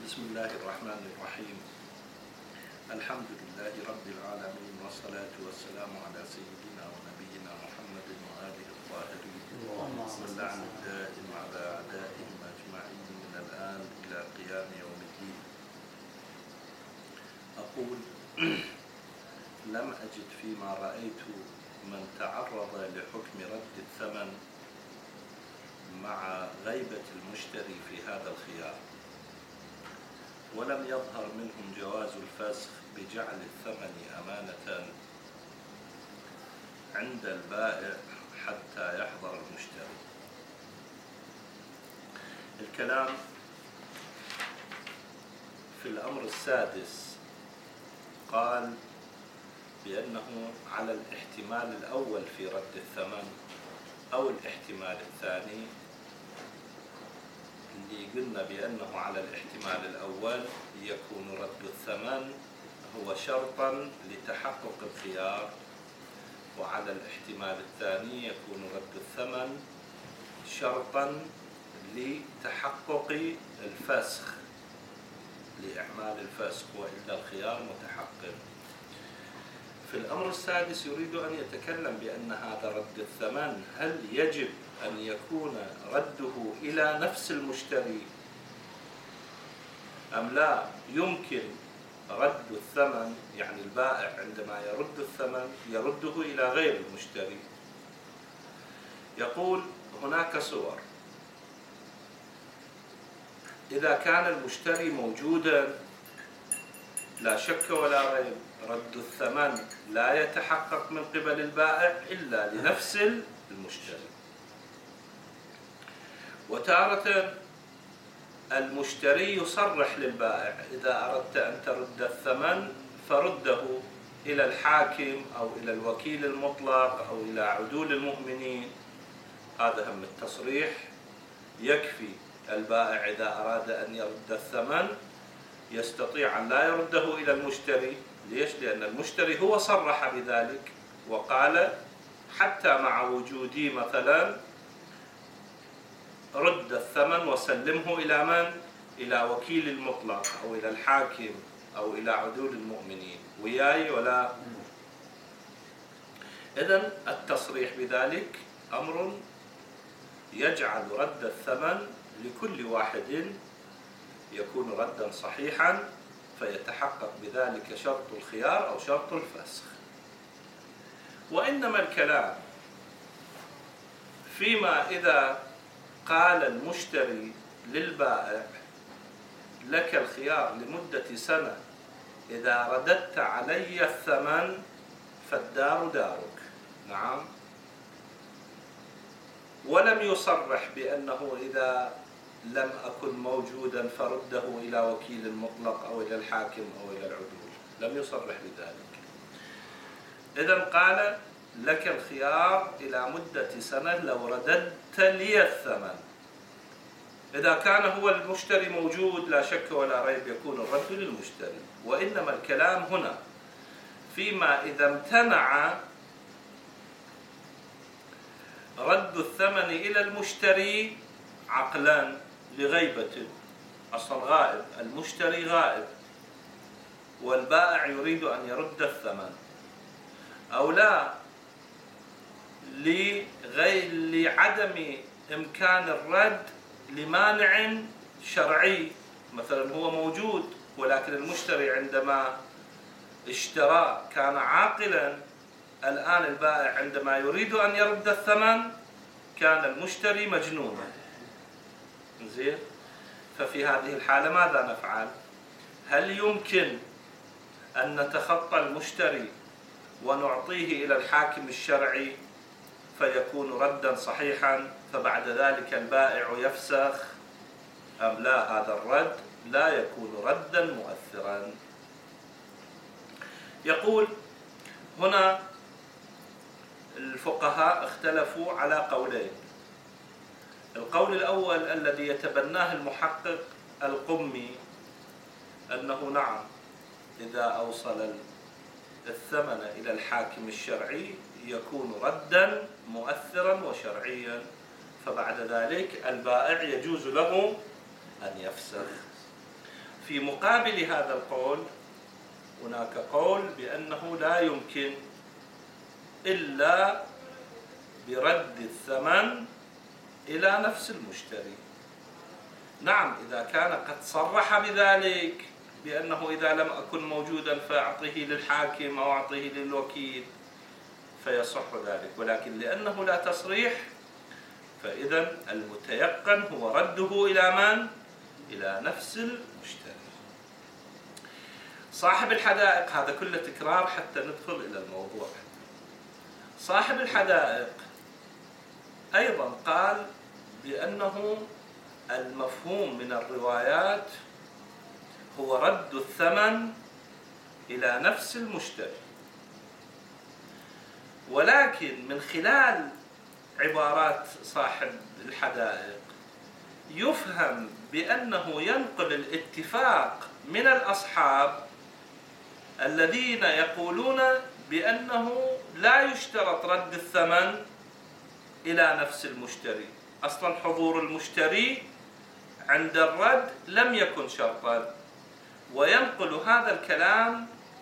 بسم الله الرحمن الرحيم. الحمد لله رب العالمين، والصلاة والسلام على سيدنا ونبينا محمد وآله الطاهرين واللعن الدائم على أعدائهم أجمعين من الآن إلى قيام يوم الدين. أقول لم أجد فيما رأيت من تعرض لحكم رد الثمن مع غيبة المشتري في هذا الخيار، ولم يظهر منهم جواز الفسخ بجعل الثمن أمانة عند البائع حتى يحضر المشتري. الكلام في الأمر السادس قال بأنه على الاحتمال الأول في رد الثمن أو الاحتمال الثاني. اللي قلنا بأنه على الاحتمال الأول يكون رد الثمن هو شرطا لتحقق الخيار، وعلى الاحتمال الثاني يكون رد الثمن شرطا لتحقق الفسخ، لإعمال الفسخ، وإلا الخيار متحقق. في الأمر السادس يريد أن يتكلم بأن هذا رد الثمن هل يجب أن يكون رده إلى نفس المشتري أم لا؟ يمكن رد الثمن، يعني البائع عندما يرد الثمن يرده إلى غير المشتري. يقول هناك صور: إذا كان المشتري موجودا لا شك ولا ريب رد الثمن لا يتحقق من قبل البائع إلا لنفس المشتري. وتارة المشتري يصرح للبائع: إذا أردت أن ترد الثمن فرده إلى الحاكم أو إلى الوكيل المطلق أو إلى عدول المؤمنين. هذا هم التصريح يكفي. البائع إذا أراد أن يرد الثمن يستطيع أن لا يرده إلى المشتري. ليش؟ لأن المشتري هو صرح بذلك وقال حتى مع وجودي مثلا رد الثمن وسلمه إلى من؟ إلى وكيل المطلق أو إلى الحاكم أو إلى عدول المؤمنين. وياي ولا؟ إذن التصريح بذلك أمر يجعل رد الثمن لكل واحد يكون ردا صحيحا، فيتحقق بذلك شرط الخيار أو شرط الفسخ. وإنما الكلام فيما إذا قال المشتري للبائع: لك الخيار لمدة سنة، إذا رددت علي الثمن فالدار دارك. نعم. ولم يصرح بأنه إذا لم أكن موجودا فرده إلى وكيل المطلق أو إلى الحاكم أو إلى العدول، لم يصرح بذلك. إذن قال: لك الخيار إلى مدة سنة لو رددت لي الثمن. إذا كان هو المشتري موجود لا شك ولا ريب يكون الرد للمشتري. وإنما الكلام هنا فيما إذا امتنع رد الثمن إلى المشتري عقلا لغيبة، أصلا غائب، المشتري غائب والبائع يريد أن يرد الثمن، أو لا لعدم إمكان الرد لمانع شرعي. مثلا هو موجود ولكن المشتري عندما اشترى كان عاقلا، الآن البائع عندما يريد أن يرد الثمن كان المشتري مجنونا. زين؟ ففي هذه الحالة ماذا نفعل؟ هل يمكن أن نتخطى المشتري ونعطيه إلى الحاكم الشرعي فيكون ردا صحيحا فبعد ذلك البائع يفسخ، أم لا؟ هذا الرد لا يكون ردا مؤثرا. يقول هنا الفقهاء اختلفوا على قولين. القول الأول الذي يتبناه المحقق القمي أنه نعم، إذا أوصل الثمن إلى الحاكم الشرعي يكون ردا مؤثرا وشرعيا، فبعد ذلك البائع يجوز له أن يفسخ. في مقابل هذا القول هناك قول بأنه لا يمكن إلا برد الثمن إلى نفس المشتري. نعم، إذا كان قد صرح بذلك بأنه إذا لم أكن موجودا فأعطيه للحاكم أو أعطيه للوكيل فيصح ذلك، ولكن لأنه لا تصريح فإذا المتيقن هو رده إلى من؟ إلى نفس المشتري. صاحب الحدائق، هذا كله تكرار حتى ندخل إلى الموضوع. صاحب الحدائق أيضا قال بأنه المفهوم من الروايات هو رد الثمن إلى نفس المشتري، ولكن من خلال عبارات صاحب الحدائق يفهم بأنه ينقل الاتفاق من الأصحاب الذين يقولون بأنه لا يشترط رد الثمن إلى نفس المشتري. أصلا حضور المشتري عند الرد لم يكن شرطا، وينقل هذا الكلام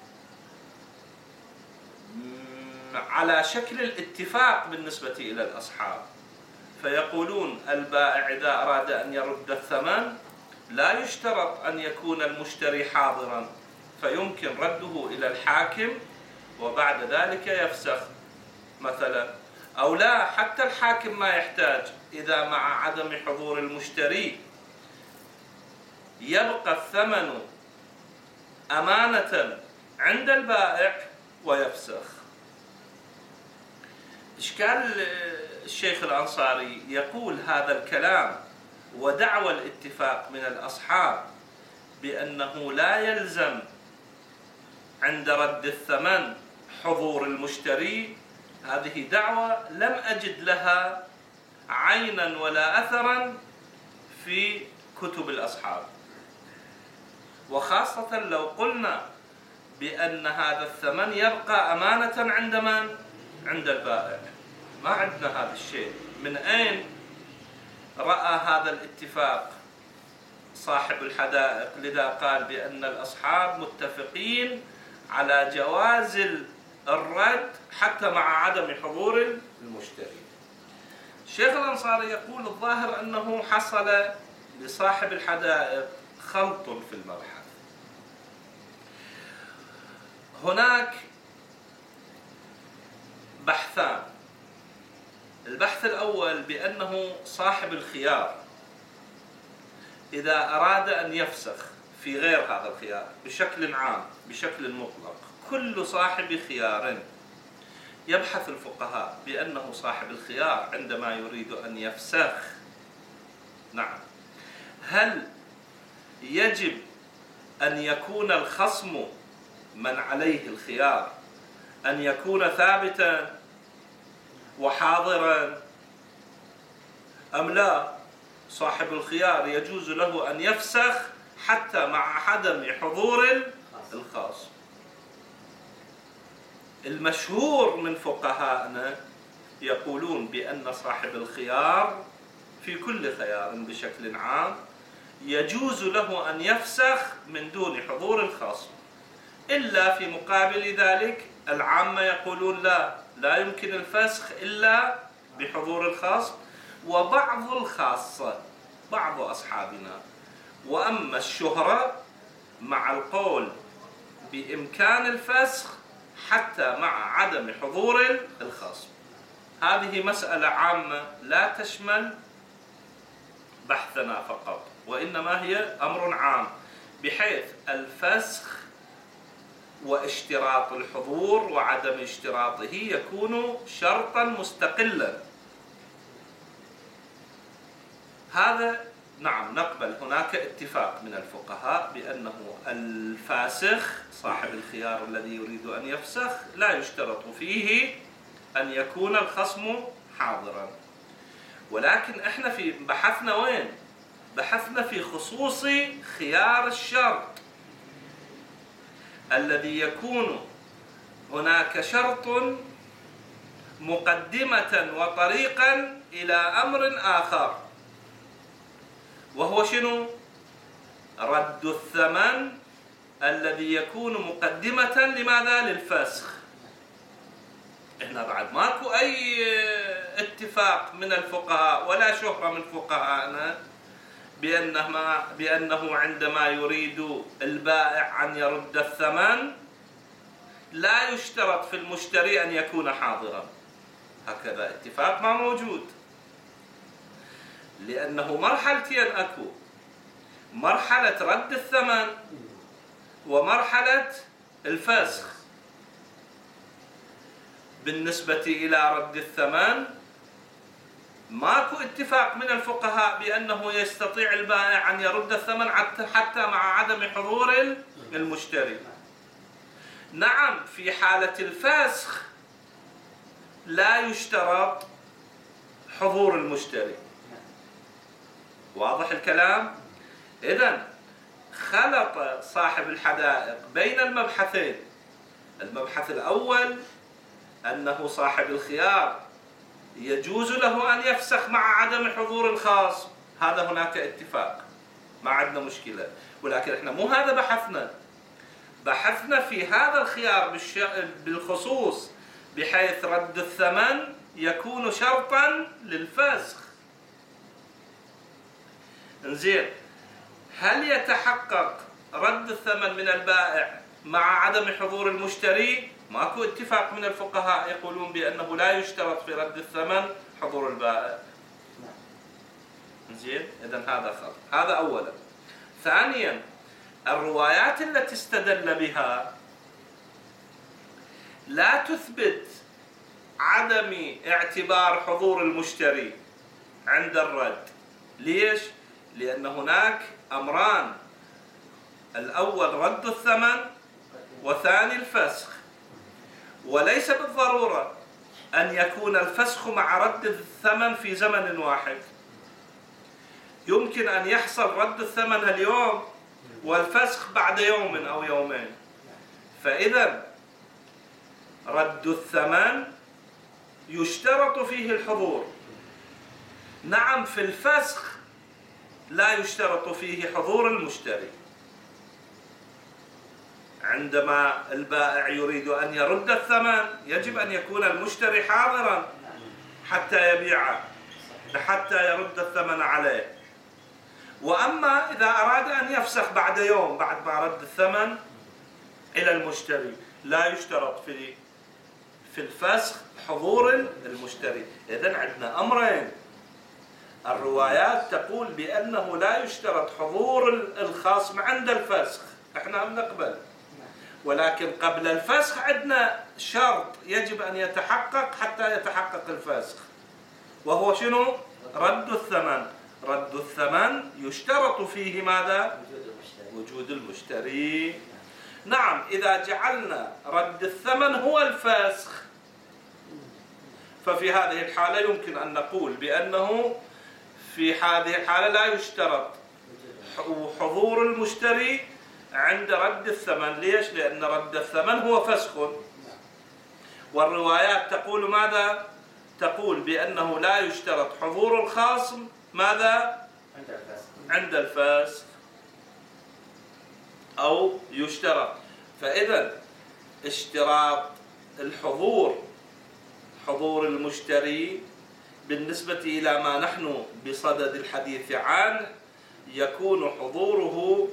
على شكل الاتفاق بالنسبة إلى الأصحاب، فيقولون البائع إذا أراد أن يرد الثمن لا يشترط أن يكون المشتري حاضرا، فيمكن رده إلى الحاكم وبعد ذلك يفسخ مثلا، أو لا، حتى الحاكم ما يحتاج، إذا مع عدم حضور المشتري يبقى الثمن أمانة عند البائع ويفسخ. إشكال الشيخ الأنصاري يقول هذا الكلام ودعوى الاتفاق من الأصحاب بأنه لا يلزم عند رد الثمن حضور المشتري، هذه دعوة لم أجد لها عينا ولا أثرا في كتب الأصحاب، وخاصة لو قلنا بأن هذا الثمن يبقى أمانة عند من؟ عند البائع. ما عندنا هذا الشيء. من أين رأى هذا الاتفاق صاحب الحدائق؟ لذا قال بأن الأصحاب متفقين على جواز الرد حتى مع عدم حضور المشتري. الشيخ الأنصاري يقول الظاهر أنه حصل لصاحب الحدائق خلط في المبحث. هناك بحثان. البحث الأول بأنه صاحب الخيار إذا أراد أن يفسخ في غير هذا الخيار بشكل عام بشكل مطلق، كل صاحب خيار يبحث الفقهاء بأنه صاحب الخيار عندما يريد أن يفسخ، نعم، هل يجب أن يكون الخصم من عليه الخيار أن يكون ثابتا وحاضرا، أم لا؟ صاحب الخيار يجوز له أن يفسخ حتى مع عدم حضور الخاص. المشهور من فقهائنا يقولون بأن صاحب الخيار في كل خيار بشكل عام يجوز له أن يفسخ من دون حضور الخاص، إلا في مقابل ذلك العامة يقولون لا يمكن الفسخ إلا بحضور الخاص، وبعض الخاصة بعض أصحابنا. وأما الشهرة مع القول بإمكان الفسخ حتى مع عدم حضور الخصم. هذه مسألة عامة لا تشمل بحثنا فقط، وإنما هي أمر عام، بحيث الفسخ واشتراط الحضور وعدم اشتراطه يكون شرطا مستقلا. هذا نعم نقبل. هناك اتفاق من الفقهاء بأنه الفاسخ صاحب الخيار الذي يريد أن يفسخ لا يشترط فيه أن يكون الخصم حاضرا، ولكن احنا في بحثنا وين؟ بحثنا في خصوص خيار الشرط الذي يكون هناك شرط مقدمة وطريقا إلى أمر آخر، وهو شنو؟ رد الثمن الذي يكون مقدمة لماذا؟ للفسخ. إحنا بعد ماكو أي اتفاق من الفقهاء ولا شهرة من فقهاءنا بأنه عندما يريد البائع أن يرد الثمن لا يشترط في المشتري أن يكون حاضرا. هكذا اتفاق ما موجود، لأنه مرحلتين أكو: مرحلة رد الثمن ومرحلة الفسخ. بالنسبة إلى رد الثمن ماكو اتفاق من الفقهاء بأنه يستطيع البائع أن يرد الثمن حتى مع عدم حضور المشتري. نعم، في حالة الفسخ لا يشترط حضور المشتري. واضح الكلام؟ إذن خلط صاحب الحدائق بين المبحثين. المبحث الأول أنه صاحب الخيار يجوز له أن يفسخ مع عدم حضور الخاص، هذا هناك اتفاق، ما عندنا مشكلة. ولكن احنا مو هذا بحثنا في هذا الخيار بالخصوص، بحيث رد الثمن يكون شرطا للفسخ. انزين، هل يتحقق رد الثمن من البائع مع عدم حضور المشتري؟ ماكو اتفاق من الفقهاء يقولون بأنه لا يشترط في رد الثمن حضور البائع. زين، إذن هذا خطأ. هذا أولا. ثانيا، الروايات التي استدل بها لا تثبت عدم اعتبار حضور المشتري عند الرد. ليش؟ لأن هناك أمران: الأول رد الثمن، وثاني الفسخ. وليس بالضرورة أن يكون الفسخ مع رد الثمن في زمن واحد. يمكن أن يحصل رد الثمن اليوم والفسخ بعد يوم أو يومين. فإذا رد الثمن يشترط فيه الحضور. نعم، في الفسخ لا يشترط فيه حضور المشتري. عندما البائع يريد أن يرد الثمن يجب أن يكون المشتري حاضرا حتى يبيعه، حتى يرد الثمن عليه. وأما إذا أراد أن يفسخ بعد يوم بعد ما رد الثمن إلى المشتري لا يشترط في الفسخ حضور المشتري. إذن عندنا أمرين: الروايات تقول بأنه لا يشترط حضور الخاصم عند الفسخ، احنا بنقبل، ولكن قبل الفسخ عندنا شرط يجب أن يتحقق حتى يتحقق الفسخ، وهو شنو؟ رد الثمن. رد الثمن يشترط فيه ماذا؟ وجود المشتري. نعم، إذا جعلنا رد الثمن هو الفسخ ففي هذه الحالة يمكن أن نقول بأنه في هذه الحالة لا يشترط حضور المشتري عند رد الثمن. ليش؟ لأن رد الثمن هو فسخ، والروايات تقول ماذا؟ تقول بأنه لا يشترط حضور الخاصم ماذا؟ عند الفسخ، أو يشترط. فإذا اشتراط حضور المشتري بالنسبة إلى ما نحن بصدد الحديث عنه يكون حضوره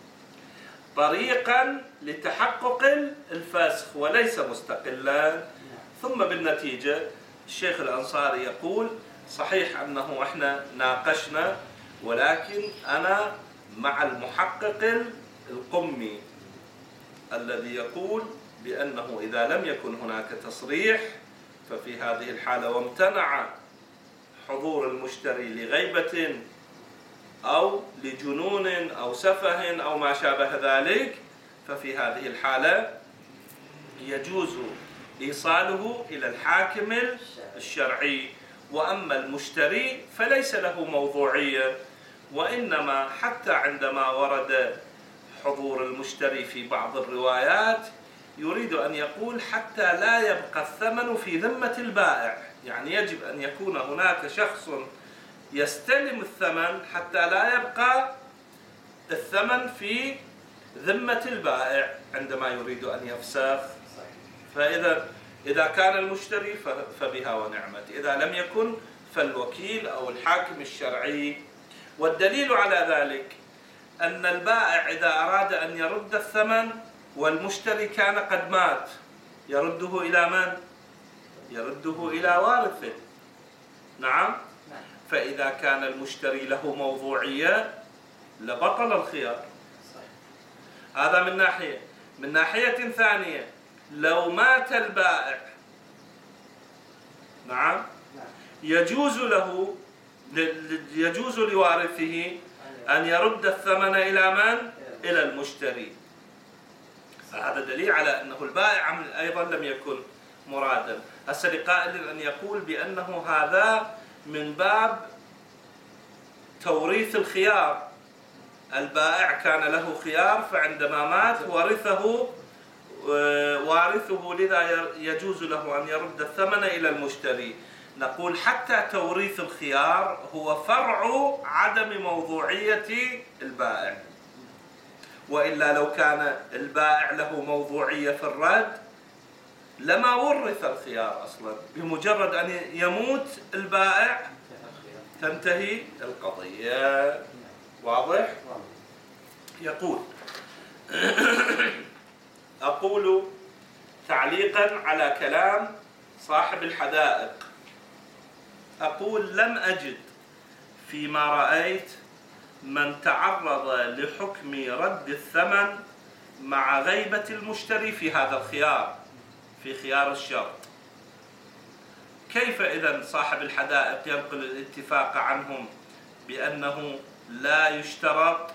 طريقا لتحقق الفسخ وليس مستقلا. ثم بالنتيجة الشيخ الأنصاري يقول: صحيح أنه احنا ناقشنا، ولكن أنا مع المحقق القمي الذي يقول بأنه إذا لم يكن هناك تصريح ففي هذه الحالة وامتنع حضور المشتري لغيبة أو لجنون أو سفه أو ما شابه ذلك، ففي هذه الحالة يجوز إيصاله إلى الحاكم الشرعي. وأما المشتري فليس له موضوعية، وإنما حتى عندما ورد حضور المشتري في بعض الروايات يريد أن يقول حتى لا يبقى الثمن في ذمة البائع، يعني يجب أن يكون هناك شخص يستلم الثمن حتى لا يبقى الثمن في ذمة البائع عندما يريد أن يفسخ. إذا كان المشتري فبها ونعمت، إذا لم يكن فالوكيل أو الحاكم الشرعي. والدليل على ذلك أن البائع إذا أراد أن يرد الثمن والمشتري كان قد مات، يرده إلى من؟ يرده إلى وارثه. نعم. فإذا كان المشتري له موضوعية لبطل الخيار. هذا من ناحية. من ناحية ثانية، لو مات البائع، نعم، يجوز لوارثه أن يرد الثمن إلى من؟ إلى المشتري. هذا دليل على أنه البائع أيضا لم يكن مرادا. هسه لقائل أن يقول بأنه هذا من باب توريث الخيار، البائع كان له خيار فعندما مات وارثه لذا يجوز له أن يرد الثمن إلى المشتري. نقول حتى توريث الخيار هو فرع عدم موضوعية البائع، وإلا لو كان البائع له موضوعية في الرد لما ورث الخيار أصلا، بمجرد أن يموت البائع تنتهي القضية. واضح؟ يقول أقول تعليقا على كلام صاحب الحدائق، أقول لم أجد فيما رأيت من تعرض لحكم رد الثمن مع غيبة المشتري في هذا الخيار، في خيار الشرط. كيف إذن صاحب الحدائق ينقل الاتفاق عنهم بأنه لا يشترط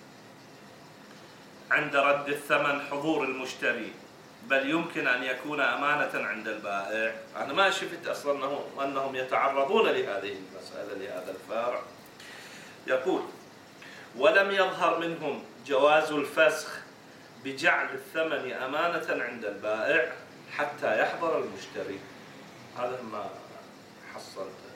عند رد الثمن حضور المشتري، بل يمكن أن يكون أمانة عند البائع؟ أنا ما شفت أصلا أنهم يتعرضون لهذه المسألة، لهذا الفرع. يقول ولم يظهر منهم جواز الفسخ بجعل الثمن أمانة عند البائع حتى يحضر المشتري. هذا ما حصلته.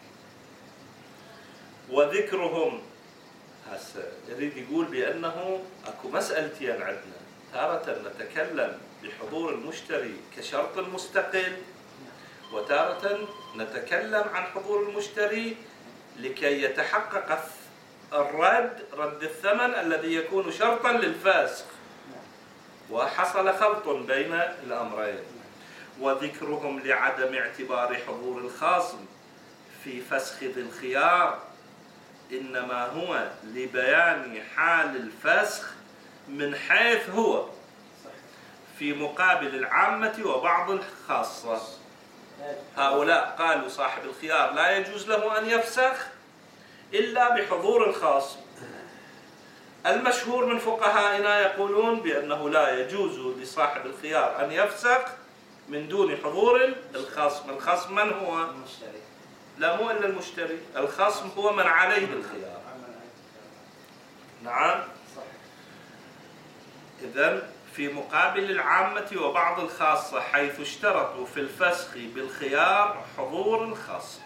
وذكرهم هسه يريد يقول بأنه أكو مسألتين عندنا، تارة نتكلم بحضور المشتري كشرط مستقل، وتارة نتكلم عن حضور المشتري لكي يتحقق رد الثمن الذي يكون شرطا للفسخ، وحصل خلط بين الأمرين. وذكرهم لعدم اعتبار حضور الخاصم في فسخ ذي الخيار إنما هو لبيان حال الفسخ من حيث هو في مقابل العامة وبعض الخاصة. هؤلاء قالوا صاحب الخيار لا يجوز له أن يفسخ إلا بحضور الخاصم. المشهور من فقهائنا يقولون بأنه لا يجوز لصاحب الخيار أن يفسخ من دون حضور الخصم. الخصم من هو؟ المشتري. لا، مو إلا المشتري، الخصم هو من عليه الخيار. نعم. إذن في مقابل العامة وبعض الخاصة حيث اشترطوا في الفسخ بالخيار حضور الخصم.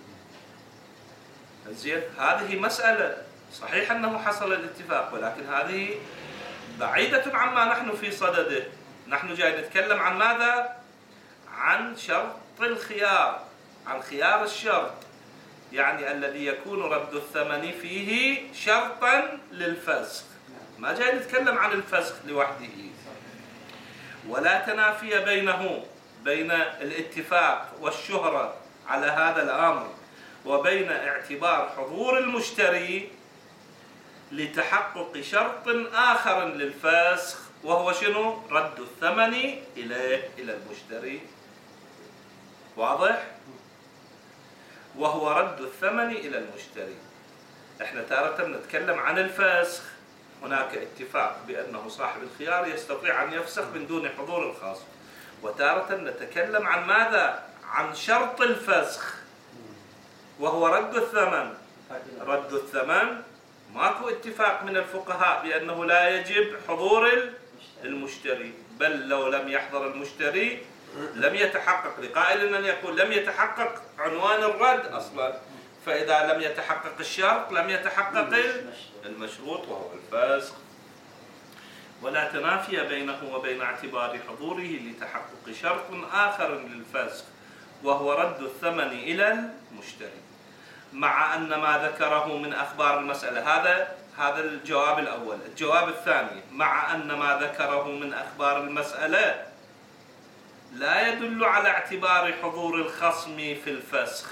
زين، هذه مسألة صحيح أنه حصل الاتفاق، ولكن هذه بعيدة عما نحن في صدده. نحن جاي نتكلم عن ماذا؟ عن شرط الخيار، عن خيار الشرط، يعني الذي يكون رد الثمن فيه شرطا للفسخ. ما جاي نتكلم عن الفسخ لوحده. ولا تنافي بين الاتفاق والشهرة على هذا الأمر وبين اعتبار حضور المشتري لتحقق شرط آخر للفسخ، وهو شنو؟ رد الثمن إلى المشتري. واضح؟ وهو رد الثمن إلى المشتري. احنا تارة نتكلم عن الفسخ، هناك اتفاق بأنه صاحب الخيار يستطيع أن يفسخ من دون حضور الخاص، وتارة نتكلم عن ماذا؟ عن شرط الفسخ وهو رد الثمن. رد الثمن ماكو اتفاق من الفقهاء بأنه لا يجب حضور المشتري، بل لو لم يحضر المشتري لم يتحقق. لقائل أن يقول لم يتحقق عنوان الرد أصلا، فإذا لم يتحقق الشرط لم يتحقق المشروط وهو الفسخ. ولا تنافي بينه وبين اعتبار حضوره لتحقق شرط آخر للفسخ وهو رد الثمن إلى المشتري، مع أن ما ذكره من أخبار المسألة هذا الجواب الأول. الجواب الثاني: مع أن ما ذكره من أخبار المسألة لا يدل على اعتبار حضور الخصم في الفسخ.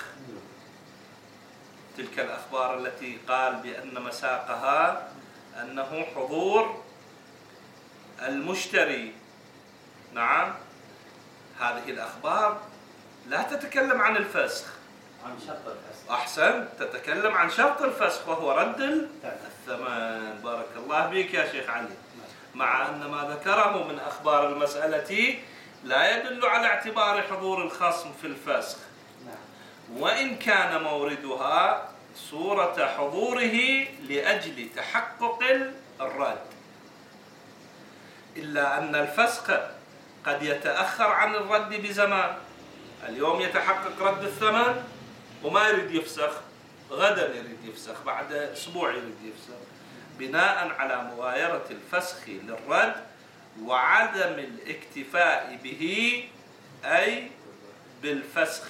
تلك الأخبار التي قال بأن مساقها أنه حضور المشتري، نعم، هذه الأخبار لا تتكلم عن الفسخ، عن شرط الفسخ. أحسن، تتكلم عن شرط الفسخ وهو رد الثمن. بارك الله بك يا شيخ علي. مع أن ما ذكره من أخبار المسألة لا يدل على اعتبار حضور الخصم في الفسخ، وإن كان موردها صورة حضوره لأجل تحقق الرد، إلا أن الفسخ قد يتأخر عن الرد بزمان. اليوم يتحقق رد الثمن وما يريد يفسخ، غدا يريد يفسخ، بعد أسبوع يريد يفسخ، بناء على مغايرة الفسخ للرد وعدم الاكتفاء به، أي بالفسخ،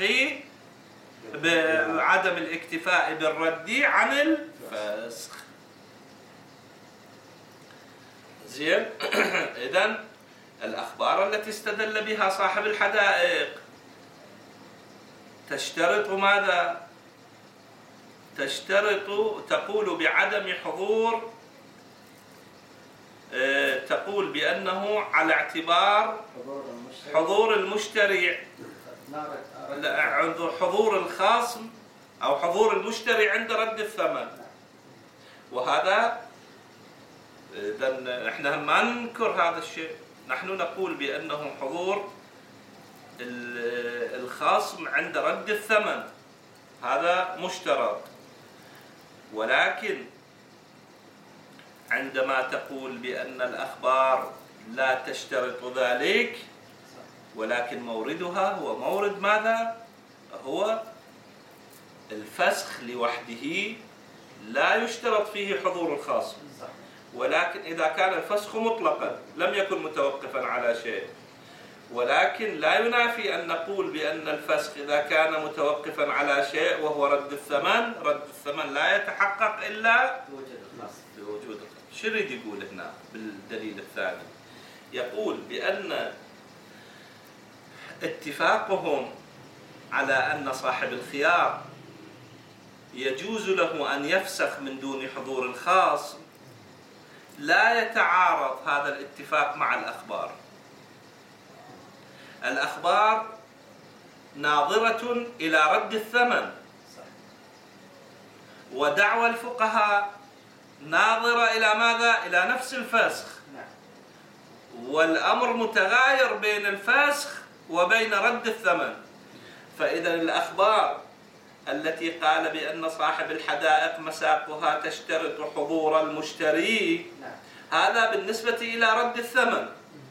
بعدم الاكتفاء بالرد عن الفسخ. زين. إذن الأخبار التي استدل بها صاحب الحدائق تشترط ماذا؟ تقول بعدم حضور، تقول بأنه على اعتبار حضور المشتري، عند حضور الخصم أو حضور المشتري عند رد الثمن. وهذا إذن احنا ما ننكر هذا الشيء، نحن نقول بأنه حضور الخصم عند رد الثمن هذا مشترط، ولكن عندما تقول بأن الأخبار لا تشترط ذلك، ولكن موردها هو مورد ماذا؟ هو الفسخ لوحده، لا يشترط فيه حضور الخصم. ولكن إذا كان الفسخ مطلقا لم يكن متوقفا على شيء، ولكن لا ينافي أن نقول بأن الفسخ إذا كان متوقفا على شيء وهو رد الثمن لا يتحقق إلا بوجود الخصم. شو يريد يقول هنا بالدليل الثاني؟ يقول بأن اتفاقهم على أن صاحب الخيار يجوز له أن يفسخ من دون حضور الخاص لا يتعارض هذا الاتفاق مع الأخبار. الأخبار ناظرة إلى رد الثمن، ودعوى الفقهاء ناظرة إلى ماذا؟ إلى نفس الفسخ. والأمر متغاير بين الفسخ وبين رد الثمن. فإذا الأخبار التي قال بأن صاحب الحدائق مساقها تشترط حضور المشتري هذا بالنسبة إلى رد الثمن،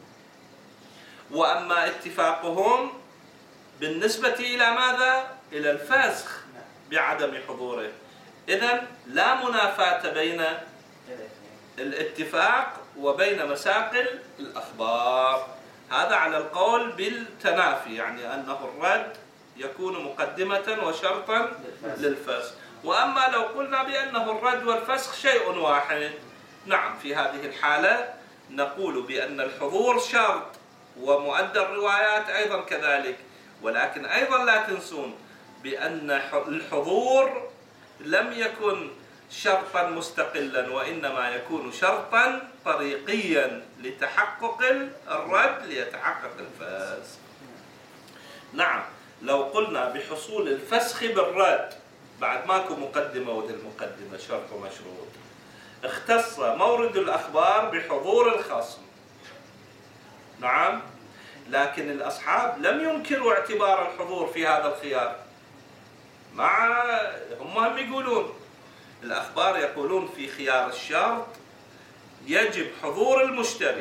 وأما اتفاقهم بالنسبة إلى ماذا؟ إلى الفسخ بعدم حضوره. إذن لا منافاة بين الاتفاق وبين مساق الأخبار. هذا على القول بالتنافي، يعني أنه الرد يكون مقدمة وشرطا للفسخ. وأما لو قلنا بأنه الرد والفسخ شيء واحد، نعم، في هذه الحالة نقول بأن الحضور شرط، ومؤدى الروايات أيضا كذلك. ولكن أيضا لا تنسون بأن الحضور لم يكن شرطا مستقلا، وإنما يكون شرطا طريقيا لتحقق الرد ليتحقق الفسخ. نعم، لو قلنا بحصول الفسخ بالرد بعد ماكو مقدمة، ودي المقدمة شرط ومشروط، اختص مورد الأخبار بحضور الخصم. نعم، لكن الأصحاب لم ينكروا اعتبار الحضور في هذا الخيار، مع هم يقولون الأخبار يقولون في خيار الشرط يجب حضور المشتري.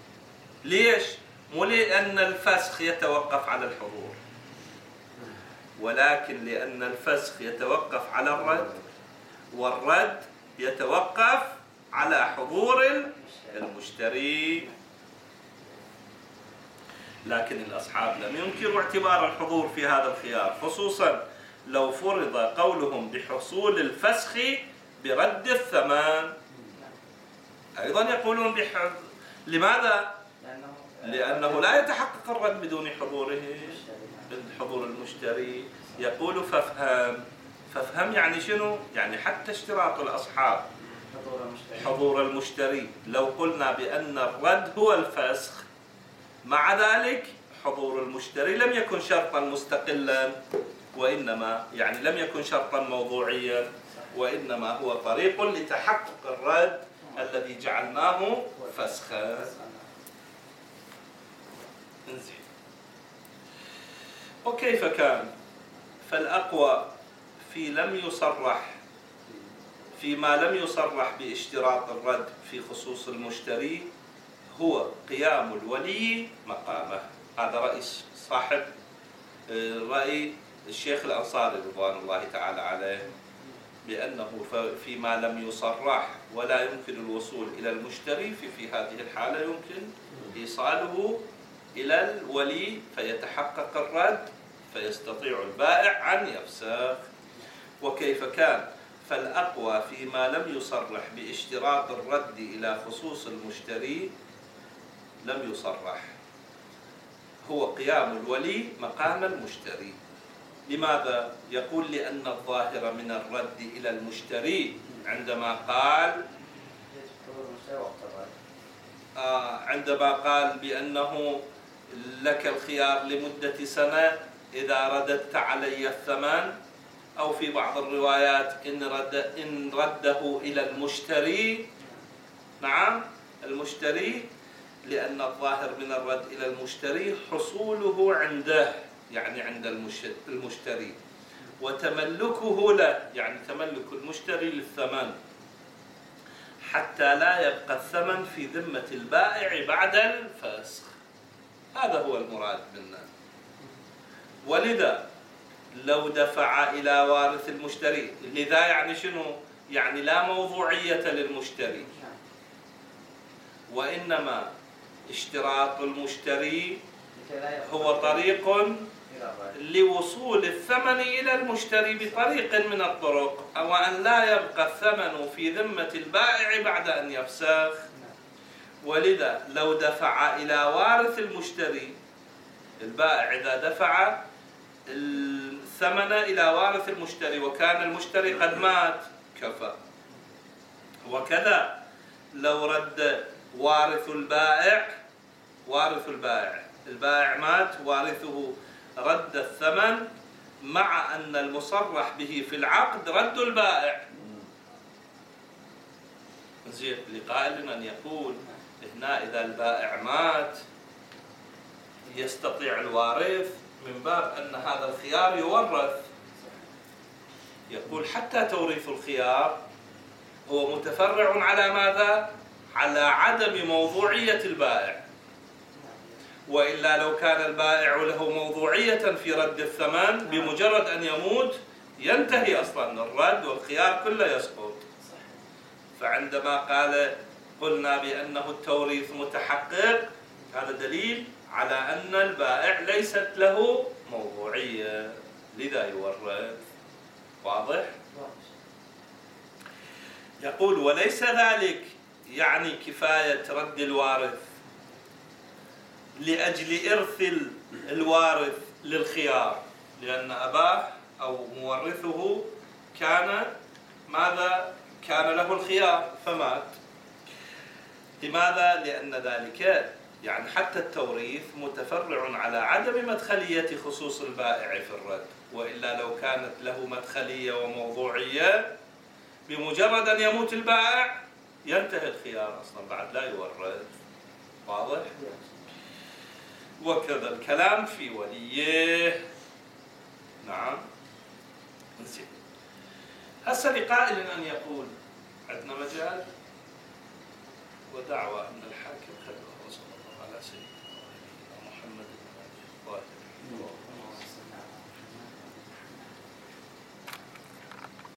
ليش؟ مو لأن الفسخ يتوقف على الحضور، ولكن لأن الفسخ يتوقف على الرد، والرد يتوقف على حضور المشتري. لكن الأصحاب لم ينكروا اعتبار الحضور في هذا الخيار، خصوصا لو فرض قولهم بحصول الفسخ برد الثمن. أيضا يقولون لماذا؟ لأنه لا يتحقق الرد بدون حضور المشتري. يقول فافهم يعني شنو؟ يعني حتى اشتراط الأصحاب حضور المشتري، لو قلنا بأن الرد هو الفسخ، مع ذلك حضور المشتري لم يكن شرطا مستقلا، وإنما يعني لم يكن شرطا موضوعيا، وإنما هو طريق لتحقق الرد الذي جعلناه فسخا. انزين. وكيف كان؟ فالأقوى فيما لم يصرح باشتراط الرد في خصوص المشتري هو قيام الولي مقامه. هذا رأي صاحب رأي الشيخ الأنصاري رضوان الله تعالى عليه، بأنه فيما لم يصرح ولا يمكن الوصول إلى المشتري في هذه الحالة يمكن إيصاله إلى الولي فيتحقق الرد فيستطيع البائع أن يفسخ. وكيف كان؟ فالأقوى فيما لم يصرح باشتراط الرد إلى خصوص المشتري لم يصرح هو قيام الولي مقام المشتري. لماذا؟ يقول لأن الظاهر من الرد إلى المشتري عندما قال بأنه لك الخيار لمدة سنة إذا رددت علي الثمن، أو في بعض الروايات إن رده إلى المشتري. نعم المشتري، لأن الظاهر من الرد إلى المشتري حصوله عنده يعني عند المشتري، وتملكه له يعني تملك المشتري للثمن، حتى لا يبقى الثمن في ذمة البائع بعد الفسخ. هذا هو المراد منا. ولذا لو دفع إلى وارث المشتري، لذا يعني شنو؟ يعني لا موضوعية للمشتري، وإنما اشتراط المشتري هو طريق لوصول الثمن إلى المشتري بطريق من الطرق، أو أن لا يبقى الثمن في ذمة البائع بعد أن يفسخ. ولذا لو دفع إلى وارث المشتري، البائع إذا دفع الثمن إلى وارث المشتري وكان المشتري قد مات كفى. وكذا لو رد وارث البائع مات، وارثه رد الثمن، مع أن المصرح به في العقد رد البائع. زين، لقائل أن يقول هنا إذا البائع مات يستطيع الوارث من باب أن هذا الخيار يورث. يقول حتى توريث الخيار هو متفرع على ماذا؟ على عدم موضوعية البائع، وإلا لو كان البائع له موضوعية في رد الثمن بمجرد أن يموت ينتهي أصلا الرد والخيار كله يسقط. فعندما قلنا بأنه التوريث متحقق، هذا دليل على أن البائع ليست له موضوعية، لذا يورث. واضح؟ يقول وليس ذلك يعني كفاية رد الوارث لأجل إرث الوارث للخيار، لأن أباه أو مورثه كان له الخيار فمات. لماذا؟ لأن ذلك يعني حتى التوريث متفرع على عدم مدخلية خصوص البائع في الرد، وإلا لو كانت له مدخلية وموضوعية بمجرد أن يموت البائع ينتهي الخيار أصلا بعد لا يورث. واضح؟ وكذا الكلام في وليه. نعم. نسيت. هسه لقائل أن يقول عندنا مجال ودعوة أن الحاكم خلقه صلى الله على سيدنا محمد الظاهر